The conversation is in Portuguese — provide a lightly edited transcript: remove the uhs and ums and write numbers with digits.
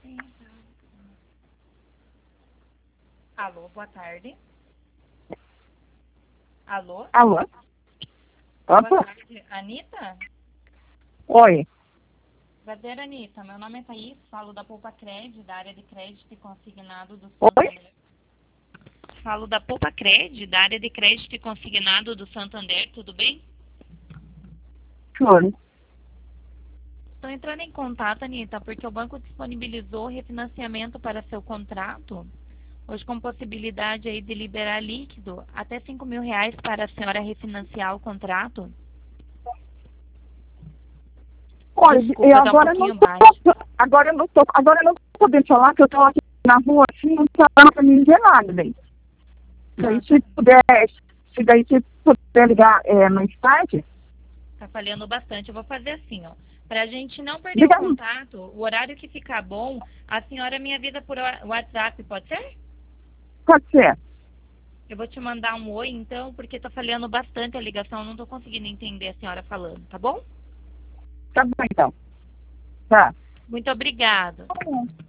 Alô, boa tarde. Alô? Alô? Boa Opa. tarde. Anitta? Oi. Prazer, Anitta. Meu nome é Thaís, falo da Poupa Cred, da área de crédito e consignado do Oi? Santander. Falo da Poupa Cred, da área de crédito e consignado do Santander, tudo bem? Juro. Estou entrando em contato, Anitta, porque o banco disponibilizou refinanciamento para seu contrato, hoje com possibilidade aí de liberar líquido até R$ 5.000 para a senhora refinanciar o contrato. Olha, Desculpa, tá um pouquinho baixo. agora eu não tô podendo falar que eu tô aqui na rua assim, não tá dando pra me dizer nada, daí. Daí se puder ligar mais tarde, Tá falhando bastante. Eu vou fazer assim, ó. Pra gente não perder o liga, contato, o horário que ficar bom, a senhora me avisa por WhatsApp, pode ser? pode ser. Eu vou te mandar um oi, então, porque tá falhando bastante a ligação, eu não tô conseguindo entender a senhora falando, tá bom? Tá bom então. Tá. Muito obrigada.